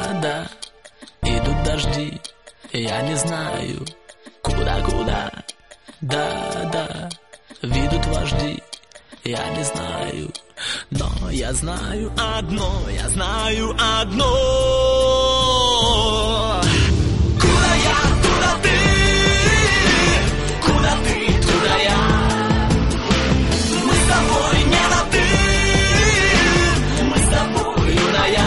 Да, идут дожди, я не знаю, куда. Да, ведут вожди, я не знаю, но я знаю одно. Куда я, куда ты, туда я. Мы с тобой не на ты, мы с тобой на я.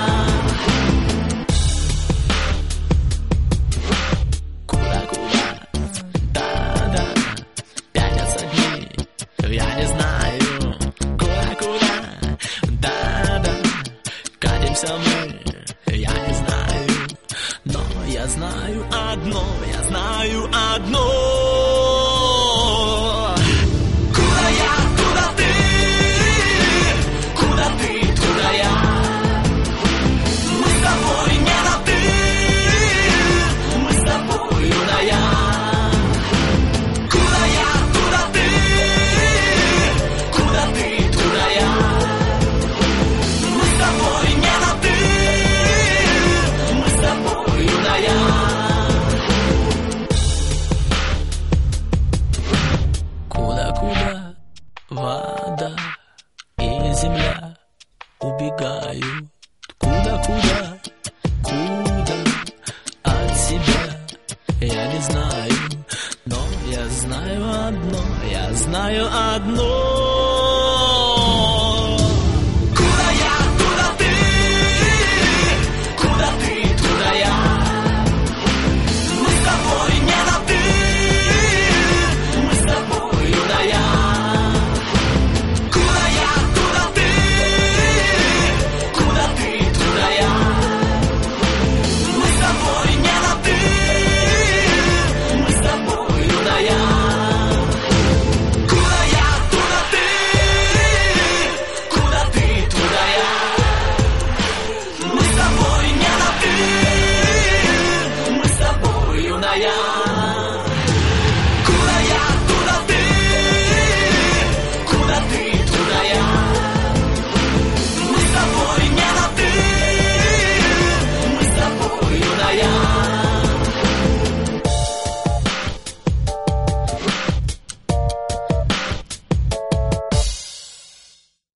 Куда, да, пятятся дни, я не знаю, куда, да, катимся мы, я не знаю, но я знаю одно. Куда я, куда ты, туда я. Мы с тобой не на ты, мы с тобой на я. Куда я, куда ты, туда я. Мы с тобой не на ты, мы с тобой на я. Куда вода и земля убегают? Куда от себя? Я не знаю, но я знаю одно.